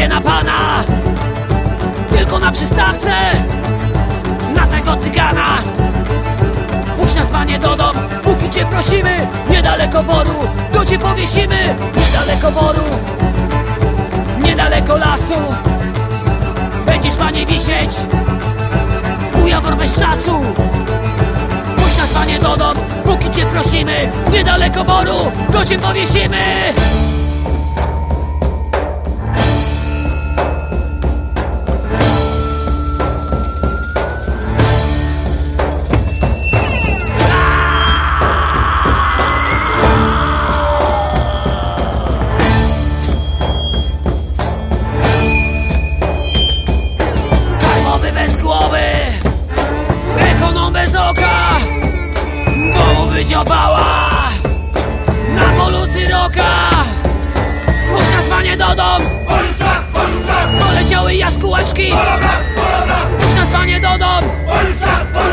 czekuje na pana tylko na przystawce, na tego cygana. Puść nas, panie, do dom, póki cię prosimy. Niedaleko boru, to cię powiesimy. Niedaleko boru, niedaleko lasu, będziesz, panie, wisieć u Jawor bez czasu. Puść nas, panie, do dom, póki cię prosimy. Niedaleko boru, to cię powiesimy. Bez głowy, ekonom bez oka, bo mu wydziobała na polu syroka. Puść nas, panie, do dom, poleciały jaskółeczki. Puść nas, panie, do dom,